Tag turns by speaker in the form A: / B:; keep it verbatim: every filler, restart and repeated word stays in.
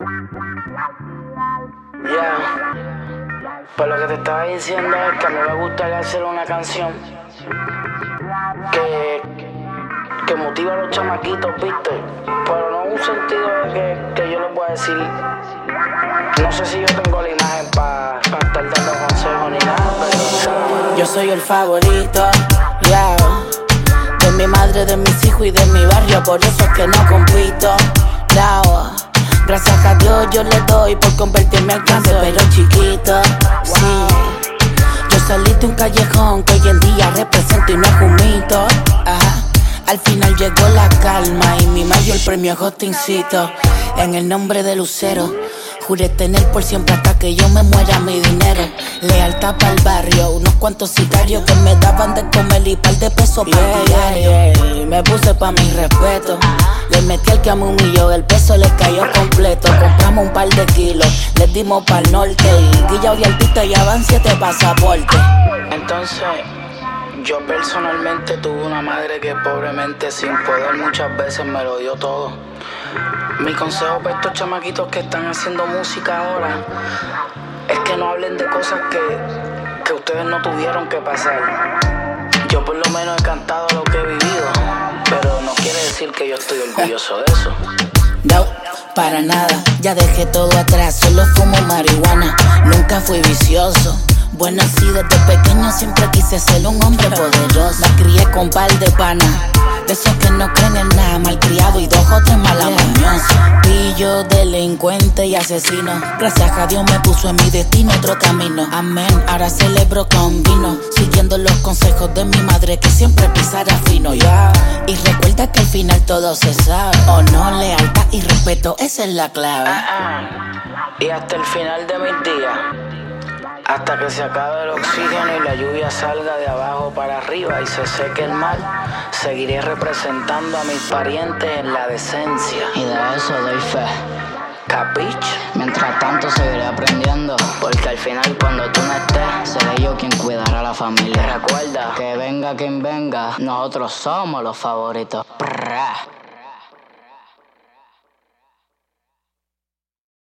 A: Yeah. Pues lo que te estaba diciendo es que a mí me gustaría hacer una canción que, que motiva a los chamaquitos, ¿viste? Pero no en un sentido de que, que yo les voy a decir. No sé si yo tengo la imagen para pa estar dando consejos ni nada, pero
B: yo soy el favorito, yeah, de mi madre, de mis hijos y de mi barrio. Por eso es que no compito, no. Gracias a Dios yo le doy por convertirme al grande, pero chiquito, sí. Yo salí de un callejón que hoy en día represento y no es un mito. Ajá. Al final llegó la calma y mi mayor premio es Hostincito. En el nombre de Lucero juré tener por siempre hasta que yo me muera mi dinero. Lealtad para el barrio, unos cuantos sicarios que me daban de comer y par de pesos yeah, para diario. Yeah, yeah. Me puse pa' mi respeto, le metí al que me humilló, el peso le cayó completo. Compramos un par de kilos, les dimos pa'l norte y Guilla y Altita ya van siete pasaportes.
A: Entonces, yo personalmente tuve una madre que pobremente sin poder muchas veces me lo dio todo. Mi consejo para estos chamaquitos que están haciendo música ahora es que no hablen de cosas que, que ustedes no tuvieron que pasar. Yo por lo menos he cantado lo que he vivido, pero no quiere decir que yo estoy orgulloso de eso.
B: No, para nada, ya dejé todo atrás, solo fumo marihuana, nunca fui vicioso. Bueno, sí, desde pequeño siempre quise ser un hombre poderoso. La crié con par de panas, de esos que no creen en nada, malcriado y dos o tres malamañosos. Pillo, delincuente y asesino. Gracias a Dios me puso en mi destino otro camino. Amén, ahora celebro con vino, siguiendo los consejos de mi madre que siempre pisara fino. Yeah. Y recuerda que al final todo se sabe. Honor, lealtad y respeto, esa es la clave.
A: Ah, y hasta el final de mis días, hasta que se acabe el oxígeno y la lluvia salga de abajo para arriba y se seque el mar, seguiré representando a mis parientes en la decencia.
C: Y de eso doy fe.
A: ¿Capich?
C: Mientras tanto seguiré aprendiendo, porque al final cuando tú no estés, seré yo quien cuidará a la familia.
A: Recuerda
C: que venga quien venga, nosotros somos los favoritos. Prrra.